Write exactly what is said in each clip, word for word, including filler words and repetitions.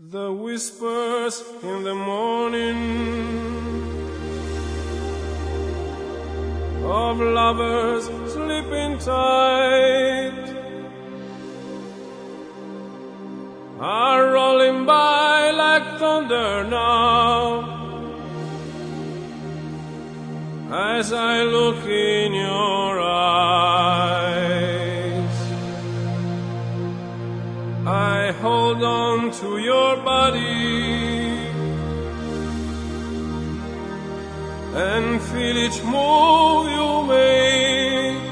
The whispers in the morning of lovers sleeping tight are rolling by like thunder now, as I look in your eyes. I hold on to your body and feel each move you make.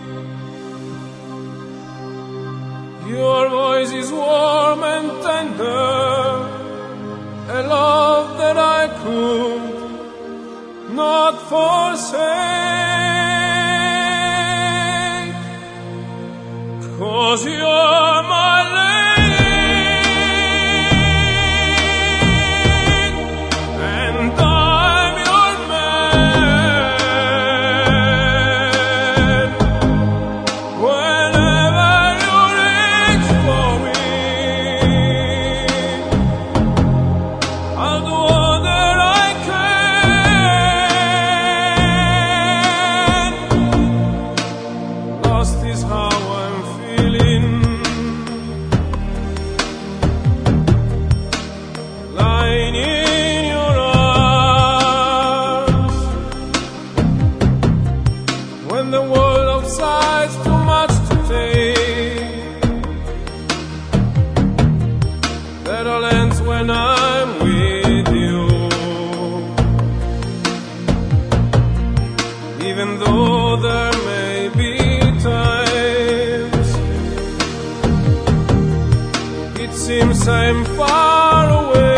Your voice is warm and tender, a love that I could not forsake, 'cause you're my lady. Is how I'm feeling, lying in your arms, when the world outside's too much to take. That all ends when I'm with you, even though there may be times it seems I'm far away.